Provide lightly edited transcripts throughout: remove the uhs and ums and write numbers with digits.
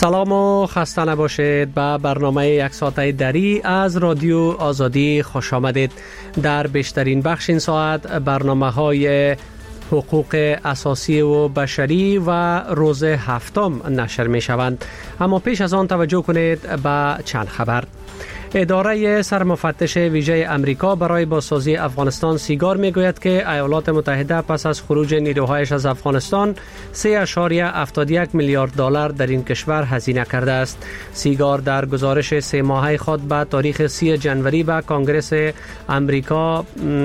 سلام و خسته نباشید. به برنامه یک ساعته دری از رادیو آزادی خوش آمدید. در بیشترین بخش این ساعت برنامه های حقوق اساسی و بشری و روز هفتم نشر می شوند. اما پیش از آن توجه کنید به چند خبر. اداره سرمفتش ویژه امریکا برای بازسازی افغانستان سیگار میگوید که ایالات متحده پس از خروج نیروهایش از افغانستان 3.71 میلیارد دلار در این کشور هزینه کرده است. سیگار در گزارش 3 ماهه خود به تاریخ 30 جنوری به کنگره امریکا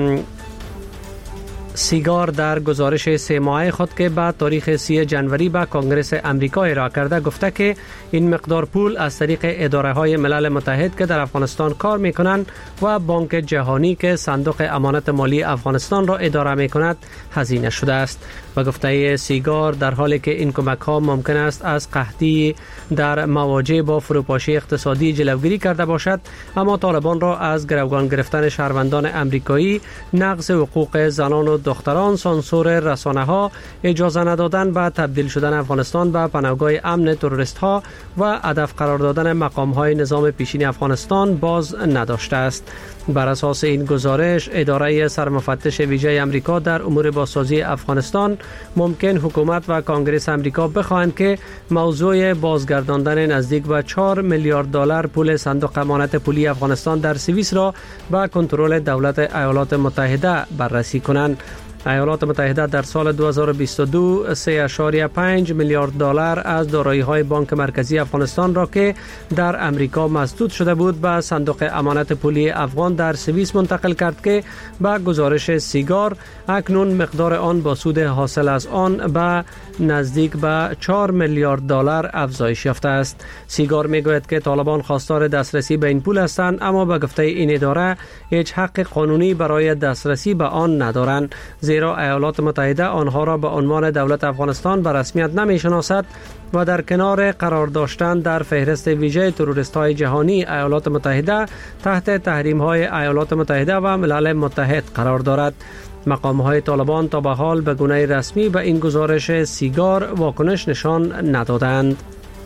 که به تاریخ 30 جنوری به کنگره امریکا ارائه کرده گفته که این مقدار پول از طریق اداره های ملل متحد که در افغانستان کار می کنند و بانک جهانی که صندوق امانت مالی افغانستان را اداره می کند هزینه شده است. و گفته سیگار در حالی که این کمک ها ممکن است از قحطی در مواجه با فروپاشی اقتصادی جلوگیری کرده باشد، اما طالبان را از گروگان گرفتن شهروندان امریکایی، نقض حقوق زنان و دختران، سانسور رسانه ها، اجازه ندادن به تبدیل شدن افغانستان به پناهگاه امن تروریست ها و هدف قرار دادن مقام های نظام پیشین افغانستان باز نداشته است. بر اساس این گزارش، اداره سرمفتش ویژه امریکا در امور بازسازی افغانستان ممکن حکومت و کنگره امریکا بخواهند که موضوع بازگرداندن نزدیک به 4 میلیارد دلار پول صندوق امانت پولی افغانستان در سوئیس را به کنترل دولت ایالات متحده بررسی کنند. ایالات متحده در سال 2022 3.5 میلیارد دلار از دارایی‌های بانک مرکزی افغانستان را که در امریکا مسدود شده بود به صندوق امانت پولی افغان در سوئیس منتقل کرد که به گزارش سیگار اکنون مقدار آن با سود حاصل از آن به نزدیک به 4 میلیارد دلار افزایش یافته است. سیگار میگوید که طالبان خواستار دسترسی به این پول هستند، اما به گفته این اداره هیچ حق قانونی برای دسترسی به آن ندارند، زیرا ایالات متحده آنها را به عنوان دولت افغانستان به رسمیت نمی شناسد و در کنار قرار داشتن در فهرست ویژه تروریست های جهانی ایالات متحده تحت تحریم های ایالات متحده و ملل متحد قرار دارد. مقام های طالبان تا به حال به گونه رسمی به این گزارش سیگار واکنش نشان ندادند.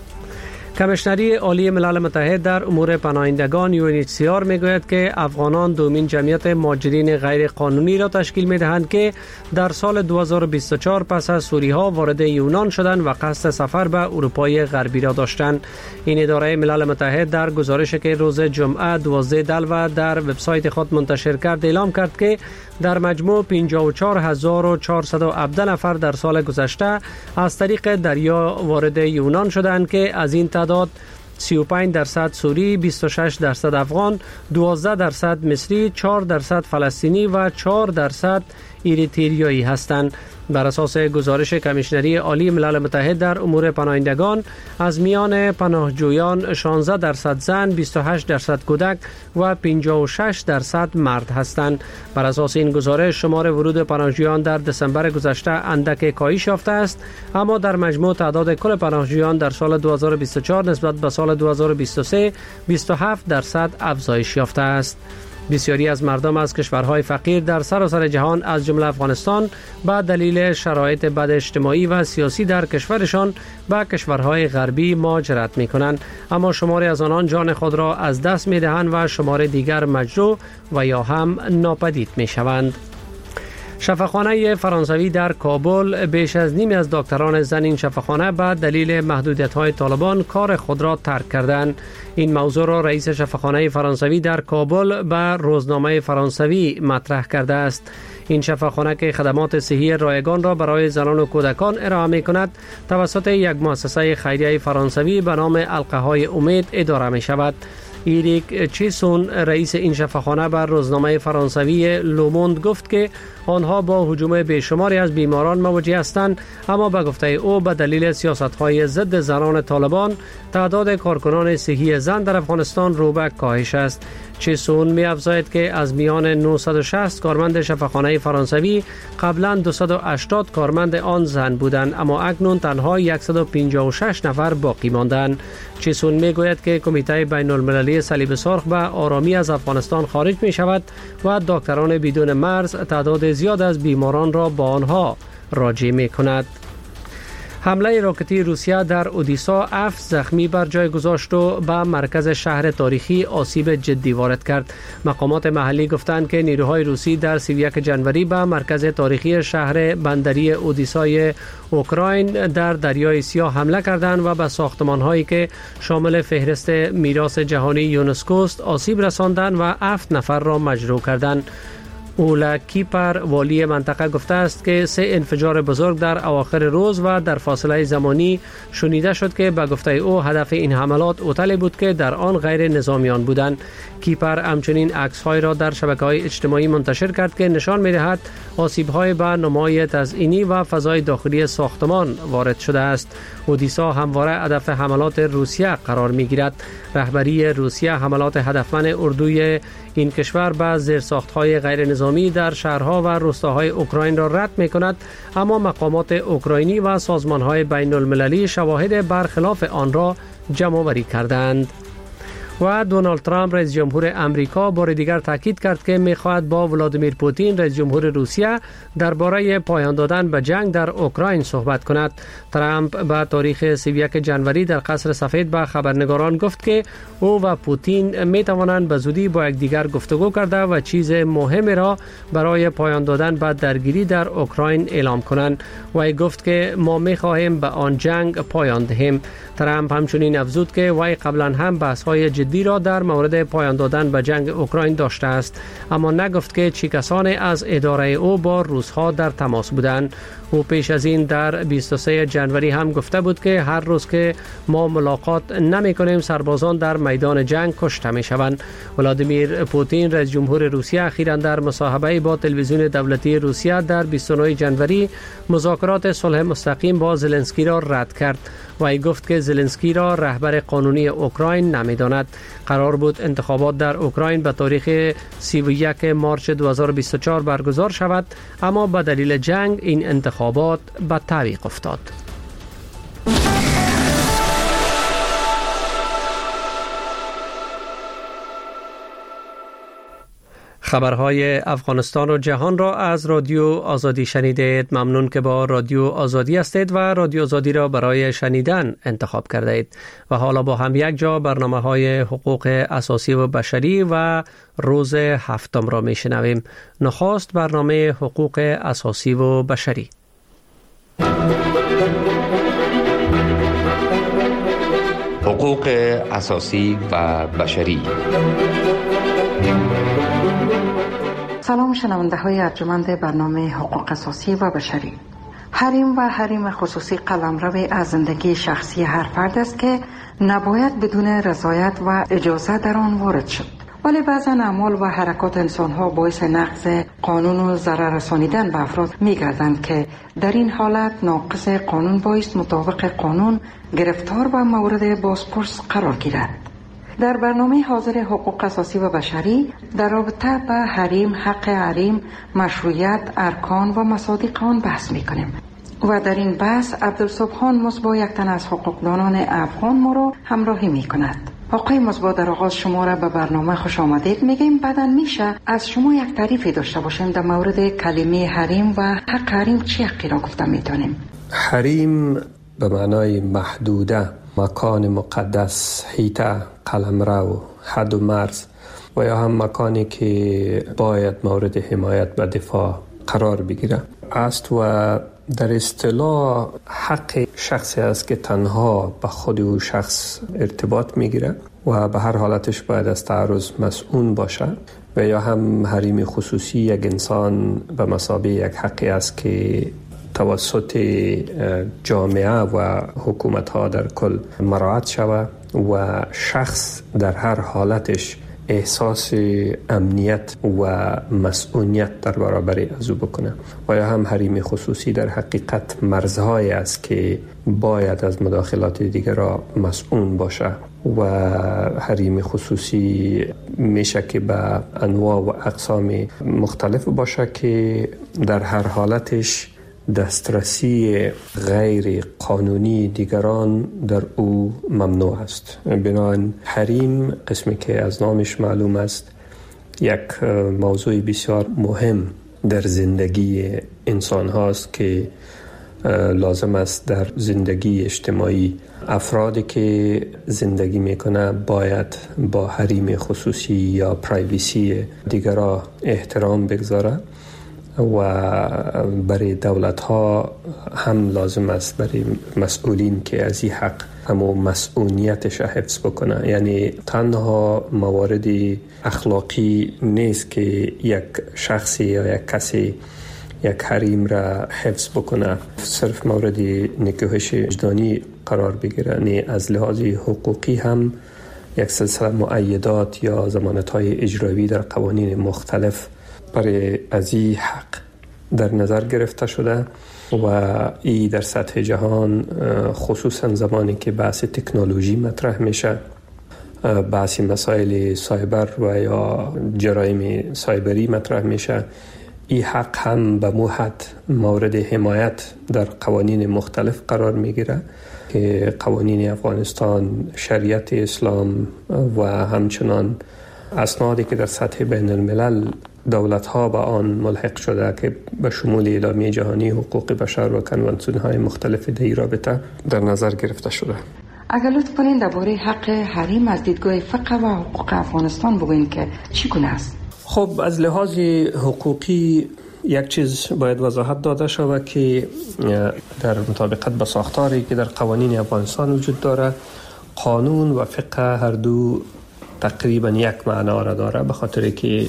کمیشنری عالی ملل متحد در امور پناهندگان UNHCR میگوید که افغانان دومین جمعیت مهاجرین غیر قانونی را تشکیل میدهند که در سال 2024 پس از سوری ها وارد یونان شدند و قصد سفر به اروپای غربی را داشتند. این اداره ملل متحد در گزارشی که روز جمعه 12 دلو در وبسایت خود منتشر کرد اعلام کرد که در مجموع 54417 نفر در سال گذشته از طریق دریا وارد یونان شدند که از این تعداد 35% سوری، 26% افغان، 12% مصری، 4% فلسطینی و 4% ایریتریایی هستند. بر اساس گزارش کمیشنری عالی ملل متحد در امور پناهندگان، از میان پناهجویان 16% زن، 28% کودک و 56% مرد هستند. بر اساس این گزارش شمار ورود پناهجویان در دسامبر گذشته اندک کاهش یافته است، اما در مجموع تعداد کل پناهجویان در سال 2024 نسبت به سال 2023 27% افزایش یافته است. بسیاری از مردم از کشورهای فقیر در سراسر جهان از جمله افغانستان به دلیل شرایط بد اجتماعی و سیاسی در کشورشان به کشورهای غربی مهاجرت می‌کنند، اما شماری از آنان جان خود را از دست می‌دهند و شمار دیگر مجروح و یا هم ناپدید می‌شوند. شفاخانه فرانسوی در کابل بیش از نیم از دکتران زن این شفاخانه به دلیل محدودیت‌های طالبان کار خود را ترک کردند. این موضوع را رئیس شفاخانه فرانسوی در کابل به روزنامه فرانسوی مطرح کرده است. این شفاخانه که خدمات صحی رایگان را برای زنان و کودکان ارائه می‌کند، توسط یک مؤسسه خیریه فرانسوی به نام حلقه های امید اداره می‌شود. ایریک چیسون رئیس این شفاخانه بر روزنامه فرانسوی لوموند گفت که آنها با هجوم بیشماری از بیماران مواجه هستند، اما به گفته او به دلیل سیاست‌های ضد زنان طالبان تعداد کارکنان صحی زن در افغانستان رو به کاهش است. چیسون می افزاید که از میان 960 کارمند شفاخانه فرانسوی قبلا 280 کارمند آن زن بودند، اما اکنون تنها 156 نفر باقی ماندند. چیسون می گوید که کمیته بین المللی صلیب سرخ به آرامی از افغانستان خارج می شود و دکتران بدون مرز تعداد زیاد از بیماران را با آنها راجع می کند. حمله راکتی روسیه در اودیسا 7 زخمی بر جای گذاشت و به مرکز شهر تاریخی آسیب جدی وارد کرد. مقامات محلی گفتند که نیروهای روسی در 31 جنوری به مرکز تاریخی شهر بندری اودیسای اوکراین در دریای سیاه حمله کردند و به ساختمان‌هایی که شامل فهرست میراث جهانی یونسکو است آسیب رساندند و 7 نفر را مجروح کردند. اولا کیپر والی منطقه گفته است که 3 انفجار بزرگ در اواخر روز و در فاصله زمانی شنیده شد که به گفته او هدف این حملات هتلی بود که در آن غیر نظامیان بودند. کیپر همچنین عکس‌های را در شبکه‌های اجتماعی منتشر کرد که نشان می‌دهد آسیب‌های به نمای تزئینی و فضای داخلی ساختمان وارد شده است. اودیسا همواره هدف حملات روسیه قرار می‌گیرد. رهبری روسیه حملات هدفمند اردوی این کشور به زیرساخت‌های غیر نظامی در شهرها و روستاهای اوکراین را رد می‌کند، اما مقامات اوکراینی و سازمان‌های بین‌المللی شواهد برخلاف آن را جمع‌آوری کردند. و دونالد ترامپ رئیس جمهور امریکا بار دیگر تاکید کرد که می‌خواهد با ولادیمیر پوتین رئیس جمهور روسیه درباره پایان دادن به جنگ در اوکراین صحبت کند. ترامپ به تاریخ 31 جنوری در قصر سفید به خبرنگاران گفت که او و پوتین می‌توانند به زودی با یکدیگر گفتگو کرده و چیز مهمی را برای پایان دادن به درگیری در اوکراین اعلام کنند. و گفت که ما می‌خواهیم به آن جنگ پایان دهیم. ترامپ همچنین افزود که وی قبلا هم بحث‌های جدی را در مورد پایان دادن به جنگ اوکراین داشته است، اما نگفت که چه کسانی از اداره او با روس‌ها در تماس بودند. او پیش از این در 23 جنوری هم گفته بود که هر روز که ما ملاقات نمی‌کنیم سربازان در میدان جنگ کشته می‌شوند. ولادیمیر پوتین رئیس جمهور روسیه اخیراً در مصاحبه با تلویزیون دولتی روسیه در 29 جنوری مذاکرات صلح مستقیم با زلنسکی را رد کرد و ای گفت که زلنسکی را رهبر قانونی اوکراین نمی‌داند. قرار بود انتخابات در اوکراین به تاریخ 31 مارس 2024 برگزار شود، اما به دلیل جنگ این انتخابات به تعویق افتاد. خبرهای افغانستان و جهان را از رادیو آزادی شنیدید. ممنون که با رادیو آزادی هستید و رادیو آزادی را برای شنیدن انتخاب کرده اید. و حالا با هم یک جا برنامه‌های حقوق اساسی و بشری و روز هفتم را میشنویم. نخست برنامه حقوق اساسی و بشری. حقوق اساسی و بشری. سلام شنونده های ارجمند برنامه حقوق اساسی و بشری. حریم و حریم خصوصی قلمرو از زندگی شخصی هر فرد است که نباید بدون رضایت و اجازه در آن وارد شد. ولی بعضا اعمال و حرکات انسان‌ها باعث نقض قانون و ضرر رسانیدن به افراد می‌گردند که در این حالت ناقض قانون باعث مطابق قانون گرفتار و مورد بازپرس قرار گیرد. در برنامه حاضر حقوق اساسی و بشری در رابطه با حریم، حق حریم، مشروعیت، ارکان و مصادیق آن بحث می‌کنیم. و در این بحث عبدالصبحان مصباح یک تن از حقوقدانان افغان ما را همراهی می‌کند. آقای مصباح، در آغاز شما را به برنامه خوش آمدید میگیم. بعداً میشه از شما یک تعریفی داشته باشیم در مورد کلمه حریم و حق حریم چی حقی را گفته میتونیم؟ حریم به معنای محدوده، مکان مقدس، حیطه، قلمرو، حد و مرز و یا هم مکانی که باید مورد حمایت و دفاع قرار بگیره است و در اصطلاح حق شخصی است که تنها به خود او شخص ارتباط میگیره و به هر حالتش باید از تعرض مسئول باشه. و یا هم حریم خصوصی یک انسان به مثابه یک حقی است که توسط جامعه و حکومت ها در کل مراعات شود و شخص در هر حالتش احساس امنیت و مسئولیت در برابر از او بکنه. و یا هم حریم خصوصی در حقیقت مرزهای است که باید از مداخلات دیگر را مسئول باشه و حریم خصوصی میشه که به انواع و اقسام مختلف باشه که در هر حالتش دسترسی غیر قانونی دیگران در او ممنوع است. بنابراین حریم، قسمی که از نامش معلوم است، یک موضوع بسیار مهم در زندگی انسان هاست که لازم است در زندگی اجتماعی افرادی که زندگی میکنه باید با حریم خصوصی یا پرایوسی دیگران احترام بگذاره و برای دولت ها هم لازم است برای مسئولین که از این حق همو مسئولیتش حفظ بکنه. یعنی تنها موارد اخلاقی نیست که یک شخصی یا یک کسی یک حریم را حفظ بکنه، صرف مورد نکوهش وجدانی قرار بگیره. یعنی از لحاظ حقوقی هم یک سلسله مؤیدات یا ضمانت‌های اجرایی در قوانین مختلف برای از این حق در نظر گرفته شده و این در سطح جهان خصوصا زمانی که بحث تکنولوژی مطرح میشه، بحث مسائل سایبر و یا جرایم سایبری مطرح میشه، این حق هم به موحد مورد حمایت در قوانین مختلف قرار میگیره که قوانین افغانستان، شریعت اسلام و همچنان اسنادی که در سطح بین الملل دولت‌ها با آن ملحق شده که به شمول اعلامیه جهانی حقوق بشر و کنوانسیون‌های مختلف در این رابطه در نظر گرفته شده. اگر لطف کنین درباره حق حریم از دیدگاه فقه و حقوق افغانستان بگوین که چگونه است؟ خب از لحاظ حقوقی یک چیز باید وضاحت داده شود که در مطابقت با ساختاری که در قوانین افغانستان وجود داره، قانون و فقه هر دو تقریبا یک معنا را داره، به خاطر که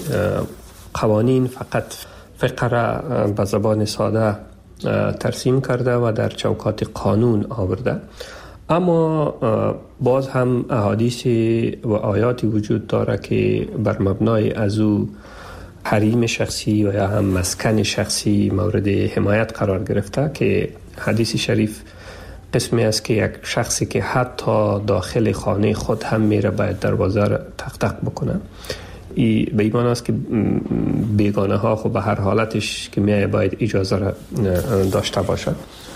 قوانین فقط فقه را به زبان ساده ترسیم کرده و در چوکات قانون آورده، اما باز هم احادیث و آیاتی وجود داره که بر مبنای از او حریم شخصی و یا هم مسکن شخصی مورد حمایت قرار گرفته که حدیث شریف قسمی است که یک شخصی که حتی داخل خانه خود هم میره باید دروازه را تق تق بکنه. این به این معنی است که بیگانه ها خب به هر حالتش که میای باید اجازه را داشته باشد.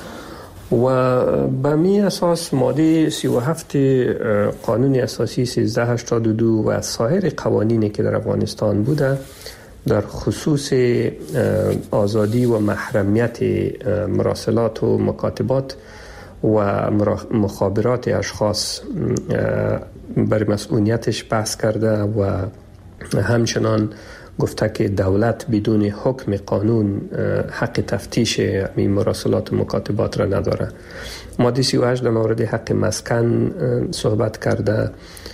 و به می اساس ماده 37 قانون اساسی 1382 و سایر قوانینی که در افغانستان بوده در خصوص آزادی و محرمیت مراسلات و مکاتبات و مخابرات اشخاص بر مسئولیتش بحث کرده و همچنان گفته که دولت بدون حکم قانون حق تفتیش این مراسلات و مکاتبات را نداره. ماده 38 در مورد حق مسکن صحبت کرده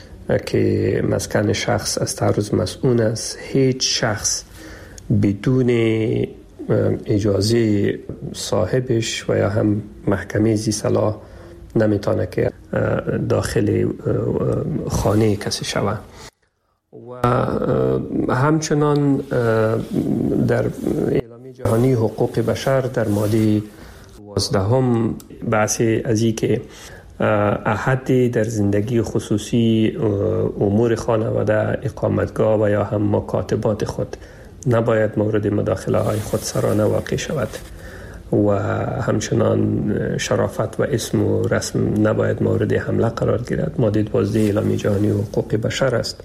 که مسکن شخص از تعرض مسئول است. هیچ شخص بدون اجازه صاحبش و یا هم محکمه ذی صلاح نمیتونه که داخل خانه کسی شود. و همچنان در اعلامیه جهانی حقوق بشر در ماده 12 بحث از این که احدی در زندگی خصوصی، امور خانواده، اقامتگاه و یا هم مکاتبات خود نباید مورد مداخله های خودسرانه واقع شود و همچنان شرافت و اسم و رسم نباید مورد حمله قرار گیرد. ماده 12 اعلامیه جهانی حقوق بشر است.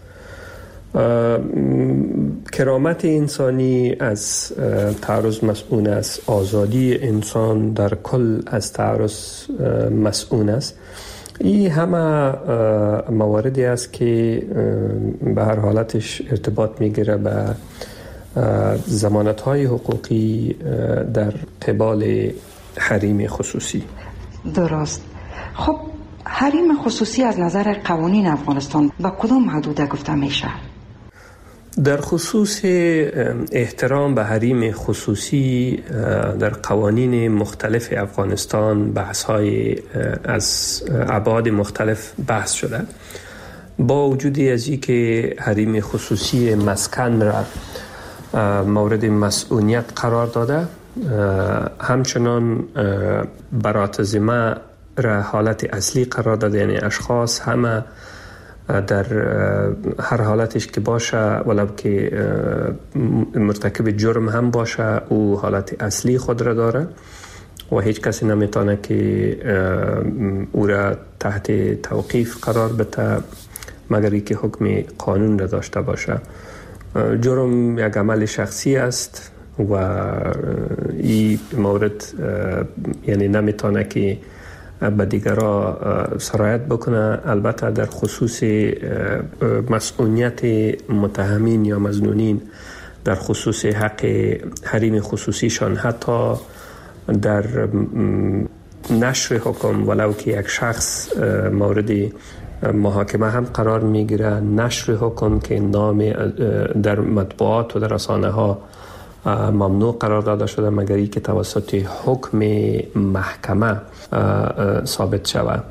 کرامت انسانی از تعرض مسئول است. آزادی انسان در کل از تعرض مسئول است. این همه مواردی است که به هر حالتش ارتباط میگیره به ضمانت‌های حقوقی در قبال حریم خصوصی. درست. خب حریم خصوصی از نظر قوانین افغانستان با کدام حدود گفته میشه؟ در خصوص احترام به حریم خصوصی در قوانین مختلف افغانستان بحث‌های از ابعاد مختلف بحث شده. با وجود از این که حریم خصوصی مسکن را مورد مسئولیت قرار داده، همچنان برات ذمه را حالت اصلی قرار داده، یعنی اشخاص همه در هر حالتش که باشه ولو که مرتکب جرم هم باشه او حالت اصلی خود را داره و هیچ کسی نمیتونه که او را تحت توقیف قرار بده مگر اینکه حکم قانون را داشته باشه. جرم یک عمل شخصی است و این مورد یعنی نمیتونه که به دیگرها سرایت بکنه. البته در خصوص مسئولیت متهمین یا مظنونین در خصوص حق حریم خصوصیشان، حتی در نشر حکم ولو که یک شخص مورد محاکمه هم قرار میگیره، نشر حکم که نام در مطبوعات و در رسانه ها ممنوع قرار داده شده مگر اینکه توسط حکم محکمه ثابت شود.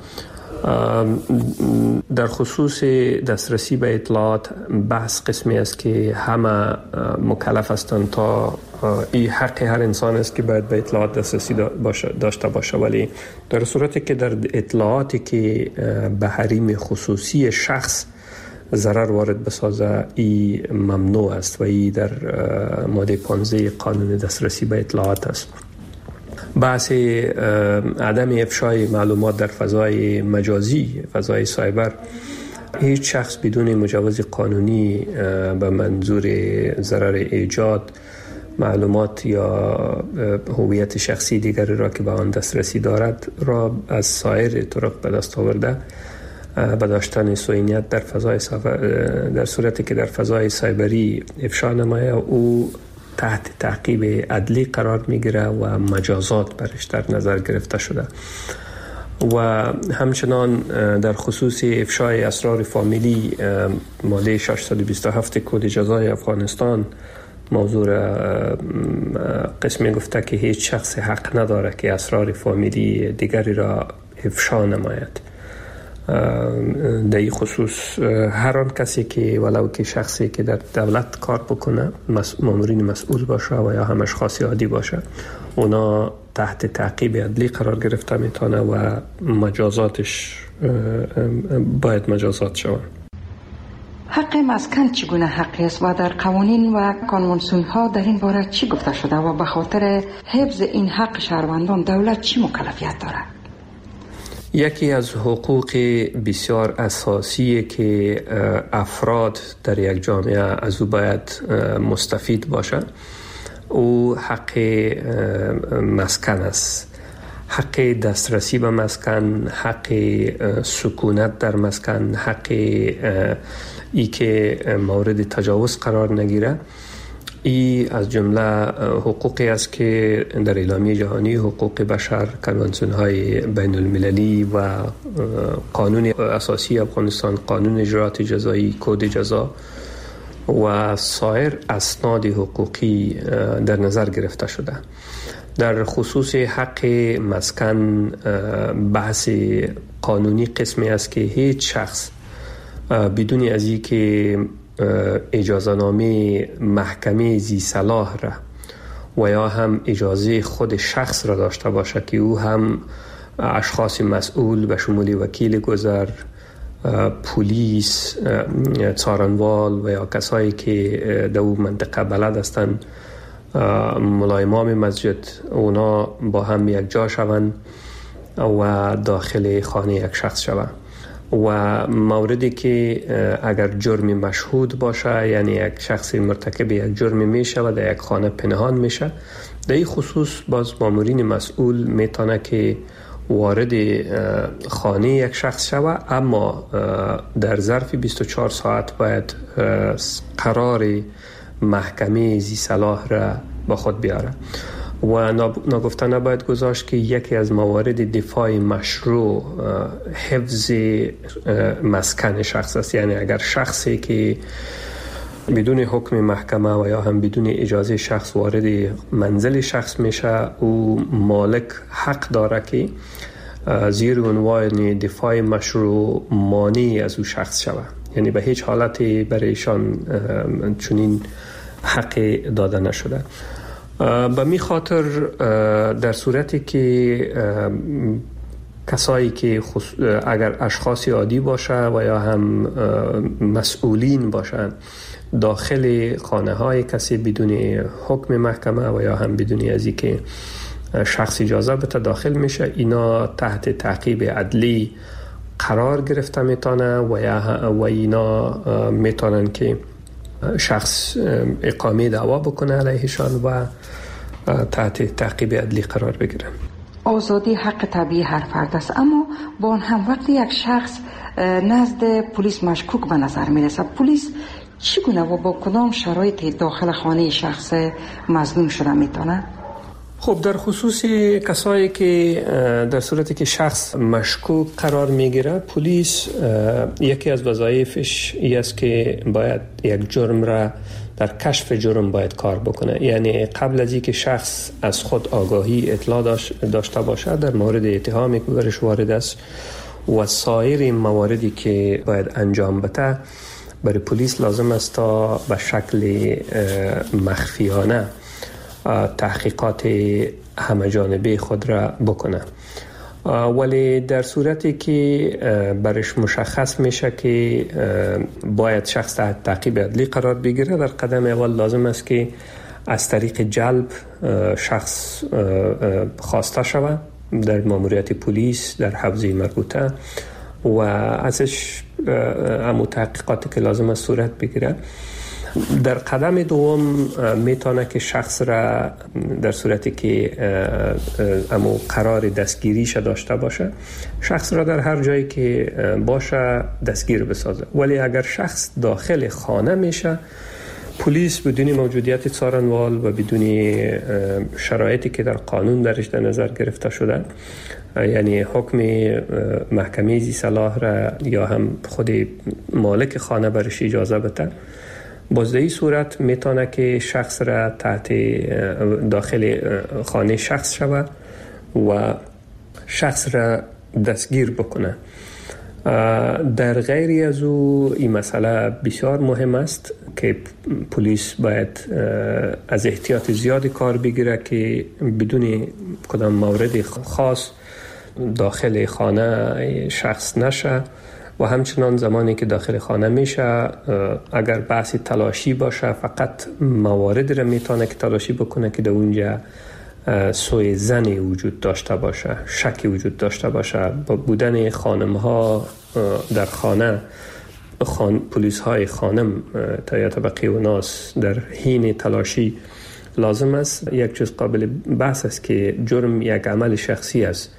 در خصوص دسترسی به اطلاعات بحث قسمی است که همه مکلف هستند تا این حق هر انسان است که باید به اطلاعات دسترسی داشته باشه، ولی در صورتی که در اطلاعاتی که به حریم خصوصی شخص ضرر وارد بسازه این ممنوع است و این در ماده 15 قانون دسترسی به اطلاعات است. بحث عدم افشای معلومات در فضای مجازی، فضای سایبر، هیچ شخص بدون مجوز قانونی به منظور ضرر ایجاد معلومات یا هویت شخصی دیگری را که به آن دسترسی دارد را از سایر طرق به دست آورده به داشتن سوینیت در فضای در صورتی که در فضای سایبری افشا نمایه او تحت تعقیب عدلی قرار میگیره و مجازات برش در نظر گرفته شده. و همچنان در خصوص افشای اسرار فامیلی ماده 627 کد جزای افغانستان موضوع قسمی گفته که هیچ شخص حق نداره که اسرار فامیلی دیگری را افشا نماید. در این خصوص هر آن کسی که ولو که شخصی که در دولت کار بکنه، مامورین مسئول باشه و یا هم اشخاص عادی باشه، اونا تحت تعقیب عدلی قرار گرفته میتونه و مجازاتش باید مجازات شود. حق مسکن چگونه حقی است و در قوانین و کنوانسیون ها در این باره چی گفته شده و به خاطر حفظ این حق شهروندان دولت چی مکلفیت دارد؟ یکی از حقوق بسیار اساسی که افراد در یک جامعه از او باید مستفید باشند او حق مسکن است. حق دسترسی به مسکن، حق سکونت در مسکن، حق ای که مورد تجاوز قرار نگیره. این از جمله حقوقی است که در اعلامیه جهانی حقوق بشر، کنوانسیون های بین المللی و قانون اساسی افغانستان، قانون اجرات جزایی، کد جزا و سایر اسناد حقوقی در نظر گرفته شده. در خصوص حق مسکن بحث قانونی قسمی است که هیچ شخص بدون از این که اجازه نامه محکمه ذی صلاح را و یا هم اجازه خود شخص را داشته باشه که او هم اشخاص مسئول به شمول وکیل گذر، پلیس، څارنوال و یا کسایی که در اون منطقه بلد هستند، ملا امام مسجد، اونا با هم یک جا شوند و داخل خانه یک شخص شوند. و موردی که اگر جرم مشهود باشه، یعنی یک شخص مرتکب یک جرم میشه و در یک خانه پنهان میشه، در این خصوص باز مامورین مسئول میتونه که وارد خانه یک شخص شوه، اما در ظرف 24 ساعت باید قرار محکمه ذی صلاح را با خود بیاره. و ناگفته نباید گذاشت که یکی از موارد دفاع مشروع حفظ مسکن شخص است. یعنی اگر شخصی که بدون حکم محکمه و یا هم بدون اجازه شخص وارد منزل شخص میشه، او مالک حق داره که زیر عنوان دفاع مشروع مانع از او شخص شود. یعنی به هیچ حالتی برایشان چنین حق داده نشده. به می خاطر در صورتی که کسایی که اگر اشخاص عادی باشه و یا هم مسئولین باشند داخل خانه های کسی بدون حکم محکمه و یا هم بدون از اینکه شخص اجازه بده داخل میشه، اینا تحت تعقیب عدلی قرار گرفته میتونه و اینا میتونن که شخص اقامه دعوا بکنه علیهشان و تحت تعقیب عدلی قرار بگیره. آزادی حق طبیعی هر فرد است، اما با آن هم وقتی یک شخص نزد پلیس مشکوک به نظر میرسد، پلیس چگونه و با کدام شرایط داخل خانه شخص مظنون شده میتونه؟ خب در خصوص کسایی که در صورتی که شخص مشکوک قرار میگیره، پلیس یکی از وظایفش این است که باید یک جرم را در کشف جرم باید کار بکنه. یعنی قبل از اینکه شخص از خود آگاهی اطلاع داشته باشه در مورد اتهامی که برش وارد است و سایر مواردی که باید انجام بده، برای پلیس لازم است تا به شکل مخفیانه تحقیقات همه جانبه خود را بکنه. ولی در صورتی که برش مشخص میشه که باید شخص تحت تعقیب عدلی قرار بگیره، در قدم اول لازم است که از طریق جلب شخص خواسته شود در ماموریت پلیس در حوزه مربوطه و ازش همون تحقیقاتی که لازم است صورت بگیره. در قدم دوم میتونه که شخص را در صورتی که امو قرار دستگیریش داشته باشه، شخص را در هر جایی که باشه دستگیر بسازه. ولی اگر شخص داخل خانه میشه، پلیس بدون موجودیت څارنوال و بدون شرایطی که در قانون درش در نظر گرفته شده، یعنی حکم محکمه ذی صلاح را یا هم خود مالک خانه برش اجازه بده، باز در این صورت میتونه که شخص را تحت داخل خانه شخص شود و شخص را دستگیر بکنه. در غیری از او این مسئله بسیار مهم است که پلیس باید از احتیاط زیادی کار بگیره که بدون کدام مورد خاص داخل خانه شخص نشه و همچنان زمانی که داخل خانه میشه اگر بحث تلاشی باشه فقط موارد را میتونه که تلاشی بکنه که در اونجا سوء ظن وجود داشته باشه، شکی وجود داشته باشه. با بودن خانم ها در خانه، پلیس های خانم تا طبقه و ناس در حین تلاشی لازم است. یک چیز قابل بحث است که جرم یک عمل شخصی است.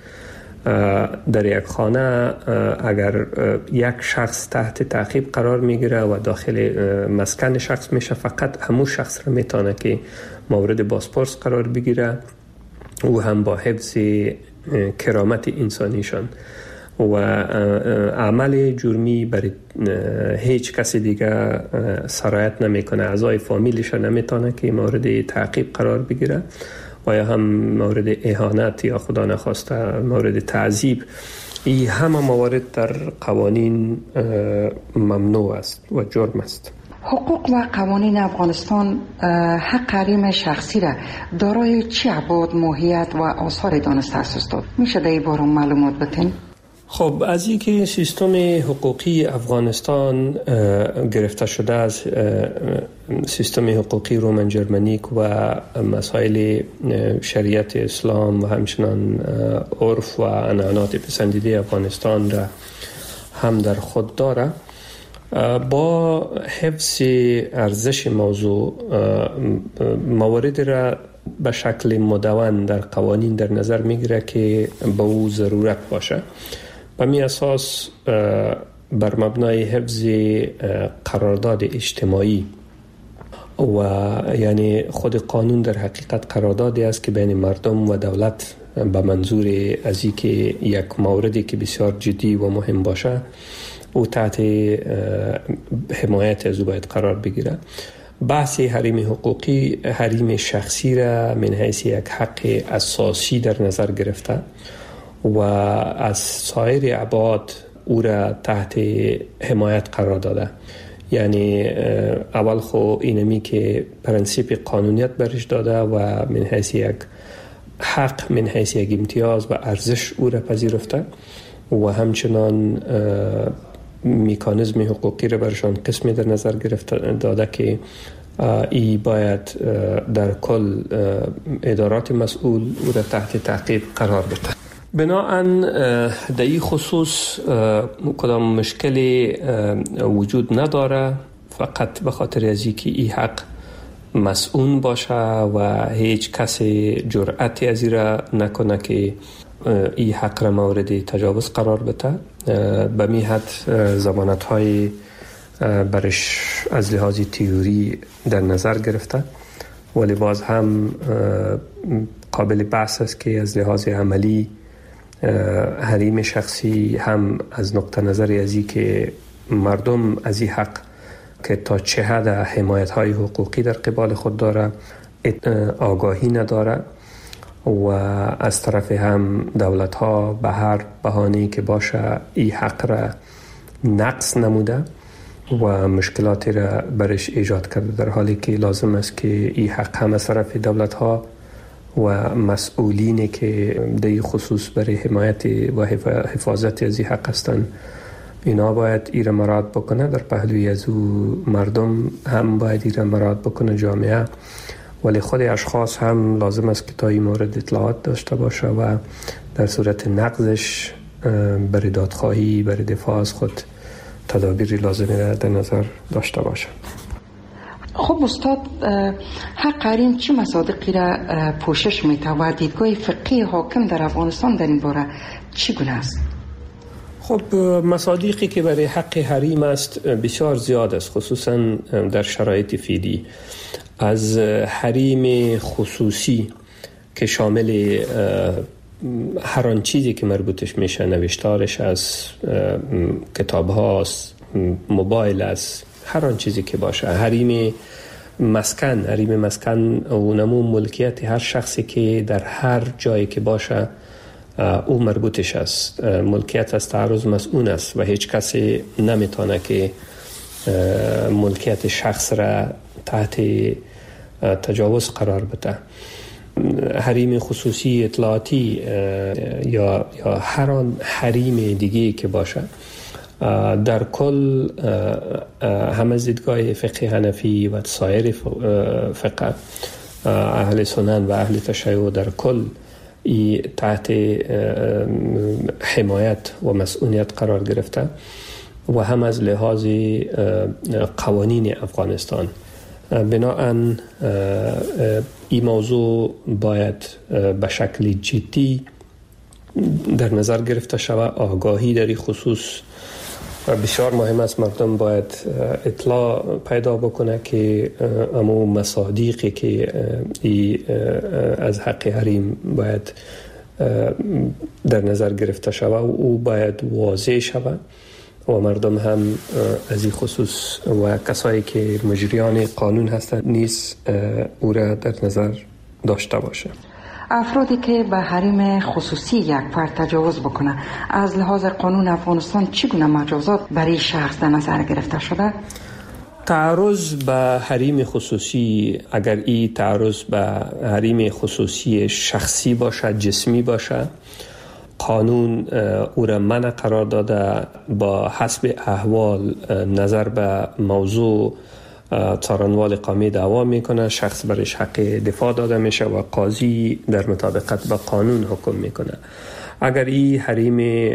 در یک خانه اگر یک شخص تحت تعقیب قرار میگیره و داخل مسکن شخص میشه، فقط همون شخص را میتونه که مورد بازپرس قرار بگیره و هم با حفظ کرامت انسانیشان و عمل جرمی برای هیچ کسی دیگه سرایت نمیکنه. اعضای فامیلش نمیتونه که مورد تعقیب قرار بگیره و یا هم مورد اهانت یا خدا نخواسته مورد تعذیب. این همه موارد در قوانین ممنوع است و جرم است. حقوق و قوانین افغانستان حق حریم شخصی را دارای چه ابعاد، ماهیت و آثار دانسته است؟ میشه در این باره معلومات بدین؟ خب از این که سیستم حقوقی افغانستان گرفته شده از سیستم حقوقی رومن جرمنیک و مسائل شریعت اسلام و همچنان عرف و عنعنات پسندیده افغانستان را هم در خود داره، با حفظ ارزش موضوع موارد را به شکل مدون در قوانین در نظر میگیره که به او ضرورت باشه. به می اساس بر مبنای حفظ قرارداد اجتماعی و یعنی خود قانون در حقیقت قراردادی است که بین مردم و دولت به منظور از این که یک موردی که بسیار جدی و مهم باشه او تحت حمایت از او باید قرار بگیره. بحث حریم حقوقی حریم شخصی را من حیث یک حق اساسی در نظر گرفته و از سایر ابعاد او را تحت حمایت قرار داده. یعنی اول خو اینمی که پرنسیپ قانونیت برش داده و من حیث یک حق، من حیث یک امتیاز و ارزش او را پذیرفته و همچنان میکانیزم حقوقی را برشان قسمی در نظر گرفته داده که ای باید در کل ادارات مسئول او را تحت تعقیب قرار بده. بناهن در این خصوص کدام مشکلی وجود نداره، فقط به خاطر از اینکه این حق مسئول باشه و هیچ کسی جرأتی از این را نکنه که این حق را مورد تجاوز قرار بده. به می حد ضمانت های برش از لحاظ تئوری در نظر گرفته، ولی باز هم قابل بحث است که از لحاظ عملی حریم شخصی هم از نقطه نظر ازی که مردم از این حق که تا چه حد حمایت های حقوقی در قبال خود داره آگاهی نداره، و از طرف هم دولت ها به هر بهانه‌ای که باشه این حق را نقص نموده و مشکلاتی را برش ایجاد کرده، در حالی که لازم است که این حق هم از طرف دولت ها و مسئولینی که در خصوص برای حمایت و حفاظت از این حق هستند اینا باید این را مراعات بکنه. در پهلوی از او مردم هم باید این را مراعات بکنه، جامعه، ولی خود اشخاص هم لازم است که تا این مورد اطلاعات داشته باشه و در صورت نقضش برای دادخواهی برای دفاع از خود تدابیری لازمی را در نظر داشته باشه. خب استاد، حق حریم چه مصادیقی را پوشش میده و دیدگاه فقهی حاکم در افغانستان در این باره چگونه است؟ خب مصادیقی که برای حق حریم است بسیار زیاد است، خصوصا در شرایط فعلی. از حریم خصوصی که شامل هر آن چیزی که مربوطش میشه، نوشتارش از کتاب هاست، موبایل است، هر آن چیزی که باشه. حریم مسکن اونمو ملکیت هر شخصی که در هر جایی که باشه او مربوطش است. ملکیت از تعرض مسئول است و هیچ کسی نمیتونه که ملکیت شخص را تحت تجاوز قرار بده. حریم خصوصی اطلاعاتی یا هر آن حریم دیگه که باشه، در کل هم از دیدگاه فقه حنفی و سایر فقه اهل سنن و اهل تشیع در کل تحت حمایت و مسئولیت قرار گرفته و هم از لحاظ قوانین افغانستان. بنابراین این موضوع باید به شکل جدی در نظر گرفته شود. آگاهی در این خصوص بسیار مهم است. مردم باید اطلاع پیدا بکنه که امو مصادیقی که از حق حریم باید در نظر گرفته شود او باید واضح شود و مردم هم از این خصوص و کسایی که مجریان قانون هستند نیز او را در نظر داشته باشه. افرادی که به حریم خصوصی یک فرد تجاوز بکنه، از لحاظ قانون افغانستان چگونه مجازات برای شخص در نظر گرفته شده؟ تعرض به حریم خصوصی، اگر این تعرض به حریم خصوصی شخصی باشه، جسمی باشه، قانون او را منع قرار داده. با حسب احوال نظر به موضوع څارنوال قومی دعوا میکنه، شخص برش حق دفاع داده میشه و قاضی در مطابقت با قانون حکم میکنه. اگر این حریم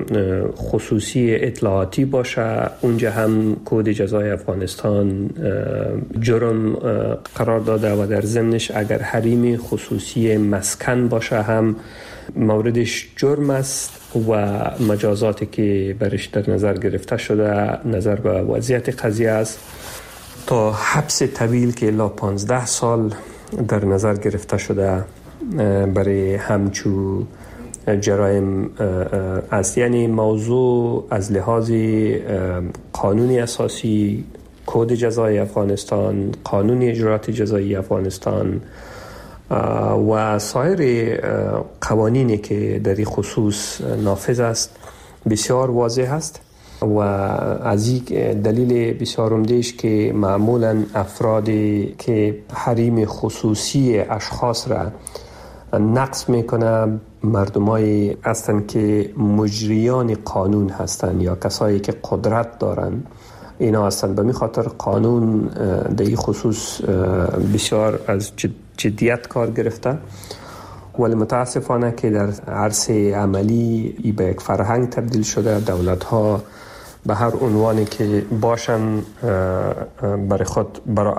خصوصی اطلاعاتی باشه، اونجا هم کد جزای افغانستان جرم قرار داده و در ضمنش اگر حریم خصوصی مسکن باشه هم موردش جرم است و مجازاتی که برش در نظر گرفته شده نظر به وضعیت قضیه است تا حبس طویل که الا 15 سال در نظر گرفته شده برای همچو جرایم است. یعنی موضوع از لحاظ قانونی اساسی، کد جزای افغانستان، قانون اجرات جزایی افغانستان و سایر قوانینی که در این خصوص نافذ است بسیار واضح است و از این دلیل بسیار عمده‌اش که معمولا افرادی که حریم خصوصی اشخاص را نقض میکنه مردمایی هستند که مجریان قانون هستند یا کسایی که قدرت دارند. اینا هستند. به می خاطر قانون در این خصوص بسیار از جدیت کار گرفته، ولی متاسفانه که در عرصه عملی ای به یک فرهنگ تبدیل شده. دولت ها به هر عنوانی که باشن برای خود برای